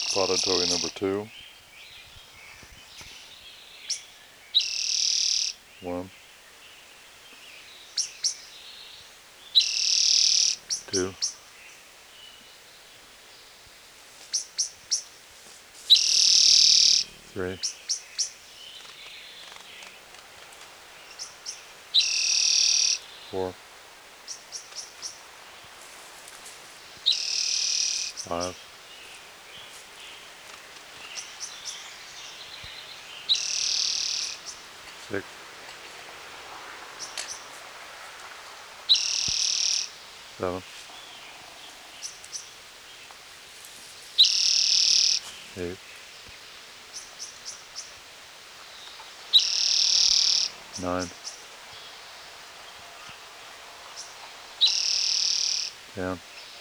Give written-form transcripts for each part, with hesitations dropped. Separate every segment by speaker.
Speaker 1: Spotted towhee number 2. 1, 2, 3, 4, 5, 6, 7, 8, 9, 10,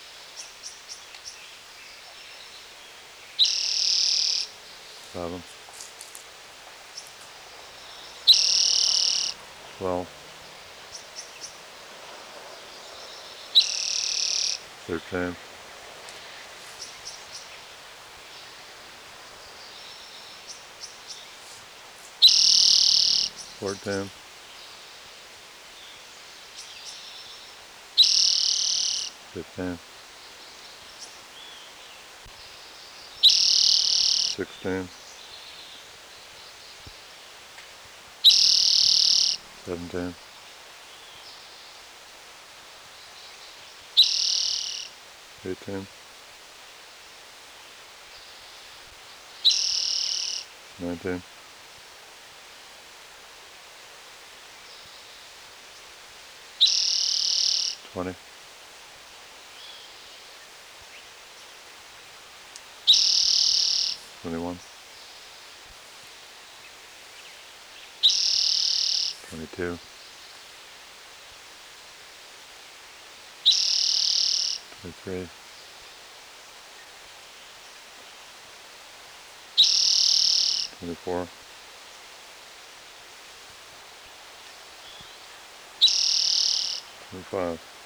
Speaker 1: 11, 12, 13, 14, 15, 16, 17, 18, 19, 20, 21, 22, 23, 24, 25.